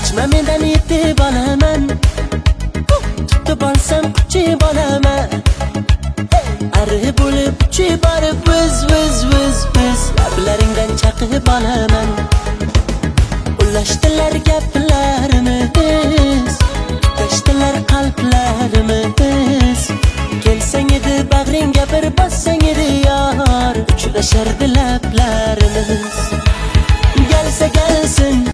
Qochma mendan yetib olaman, tutib olsam quchib olaman. Ari bo'lib uchib borib viz lablaringdan chaqib olaman. Ulashdilar gaplarimiz, tashdilar qalblarimiz. Kelsang edi bag'ringga bir bossang edi yor, uchrashardi lablarimiz. Gelsin